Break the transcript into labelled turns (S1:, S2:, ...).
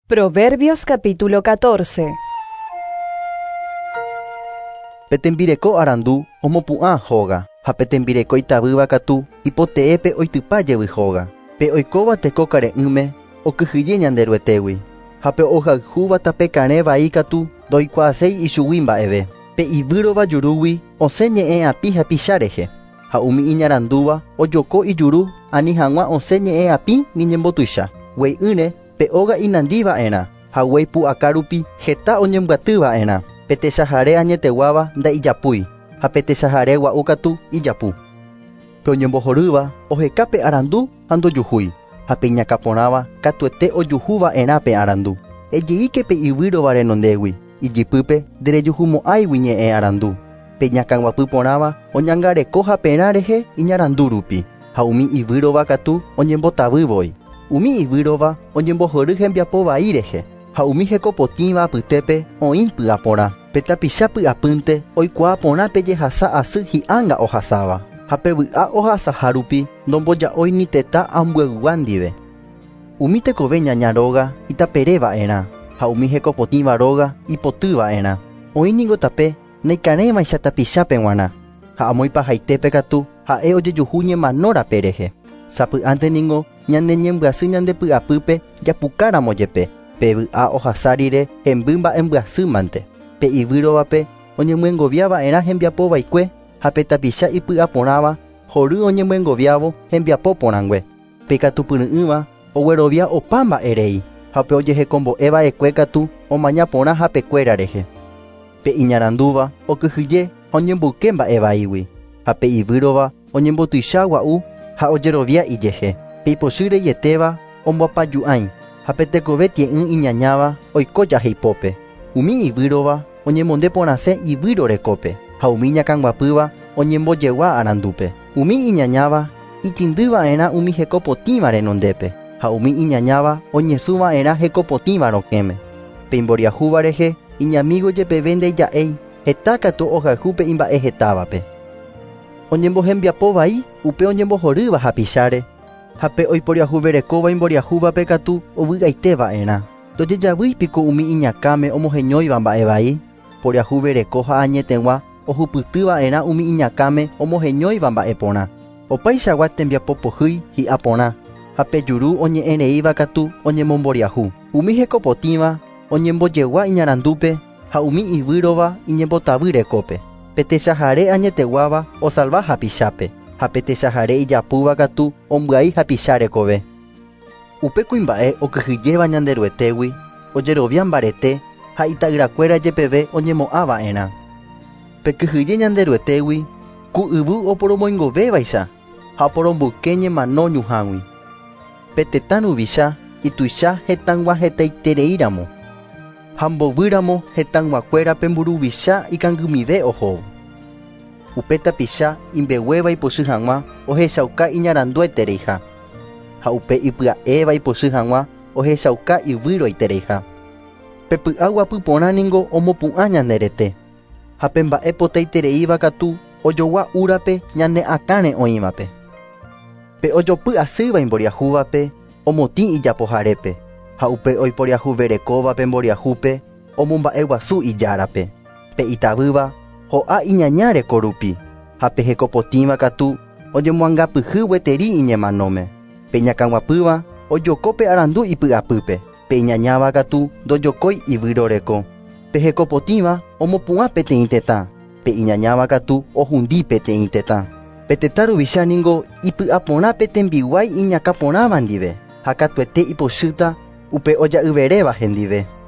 S1: Proverbios capítulo 14.
S2: Petembireko arandu omopu'ã hóga, ha petembireko itavýva katu ipote'épe oitypájey hóga. Pe oikóva teko kare'ỹme okyhyje ñande ryetégui, ha pe ohayhúva tape karẽ vai katu ndoikuaaséi ichugui mba'eve. Pe ivýrova jurúgui osẽ ñe'ẽ api hapicha rehe, ha umi iñarandúva ojoko ijuru ani hag̃ua osẽ ñe'ẽ api ni ñembotuicha. Guei'ỹre pe óga inandíva'erã ha guéi pu'aka rupi heta oñembyatýva'erã. Pe techahare añeteguáva nda'ijapúi ha pe techahare gua'u katu ijapu. Pe oñembohorýva oheka pe arandu ha ndojuhúi, ha pe iñakãporãva katuete ojuhúva'erã pe arandu. Ejeíke pe ivýrova renondégui, ijipýpe nderejuhumo'ãigui ñe'ẽ arandu. Pe iñakãguapy porãva oñangareko haperã rehe iñarandu rupi, ha umi ivýrova katu oñembotavývoi. Umi ivýrova oñembohory hembiapo vai rehe, ha umi hekopotĩva apytépe oĩ py'a porã. Pe tapicha py'apýnte oikuaa porã pe jehasa asy hi'ãnga ohasáva, ha pe vy'a ohasaha rupi ndomboja'ói ni tetã ambyayguá ndive. Umi tekove ñaña róga itapereva'erã, ha umi hekopotĩva róga ipotýva'erã. Oĩniko tape naikarẽvaicha tapichápe g̃uarã, ha amo ipahaitépe katu ha'e ojejuhu ñemanórape rehe. Sapy'ánteniko ñande ñembyasy ñande py'apýpe japukáramo jepe, pe vy'a ohasa rire hemby mba'embyasýmante. Pe ivýrovape oñemyengoviava'erã hembiapo vaikue, ha pe tapicha ipy'a porãva hory oñemyengoviávo hembiapo porãngue. Pe ikatupyry'ỹva oguerovia opa mba'erei, ha pe ojehekombo'eva'ekue katu omaña porã hapekuéra rehe. Pe iñarandúva okyhyje ha oñemboyke mba'e vaígui, ha pe ivýrova oñembotuicha gua'u ha ojerovia ijehe. Pe ipochy reietéva omboapaju'ãi, ha pe tekove tie'ỹ iñañáva oiko jahe ipópe. Umi ivýrova oñemonde porãse ivýro rekópe, ha umi iñakãguapýva oñembojegua arandúpe. Umi iñañáva itĩndýva'erã umi hekopotĩva renondépe, ha umi iñañáva oñesũva'erã hekopotĩva rokẽme. Pe imboriahúva rehe iñamígo jepeve ndeja'éi heta katu ohayhu pe imba'e hetávape. Oñembohembiapo vai upe oñembohorýva hapicháre, ha pe oiporiahuverekóva imboriahúvape katu ovy'aitéva'erã. Ndojejavýipiko umi iñakáme omoheñóiva mba'e vai, poriahuvereko ha añetegua ohupytýva'erã umi iñakáme omoheñóiva mba'e porã. Opaichagua tembiapo pohýi hi'a porã, ha pe juru oñe'ẽreíva katu oñemomboriahu. Umi hekopotĩva oñembojegua iñarandúpe ha umi ivýrova iñembotavy rekópe. Pe techahare añeteguáva osalva hapichápe, ha pe techahare ijapúva katu ombyai hapicha rekove. Upe kuimba'e okyhyjéva ñande ryetégui, ojerovia mbarete ha ita'yrakuéra jepeve oñemo'ãva'erã. Pe kyhyje ñande ryetégui, ku yvy oporomoingovevaicha ha oporombyke ñemano ñuhãgui. Pe tetã ruvicha ituicha hetãngua-hetaitereíramo, ha mbovýramo hetãnguakuéra pe mburuvicha ikangymive ohóvo. Upe tapicha imbeguéva ipochy hag̃ua ohechauka iñaranduetereiha, ha upe ipya'éva ipochy hag̃ua ohechauka ivýroitereiha. Pe py'a guapy porã ningo omopu'ã ñande rete, ha pe mba'e potaitereíva katu ojogua úrape ñane akãre oĩvape. Pe ojopy'asýva imboriahúvape omotĩ ijapoharépe, ha upe oiporiahuverekóva pe mboriahúpe omomba'e guasu ijárape. Pe itavýva ho'a iñañáreko rupi, ha pe hekopotĩva katu ojemoangapyhy gueteri iñemanóme. Pe iñakãguapýva ojoko pe arandu ipy'apýpe, pe iñañáva katu ndojokói ivýroreko. Pe hekopotĩva omopu'ã peteĩ tetã, pe iñañáva katu ohundi peteĩ tetã. Pe tetã ruvicha ningo ipy'a porã pe tembiguái iñakãporãva ndive, ha katuete ipochýta upe oja'yveréva hendive.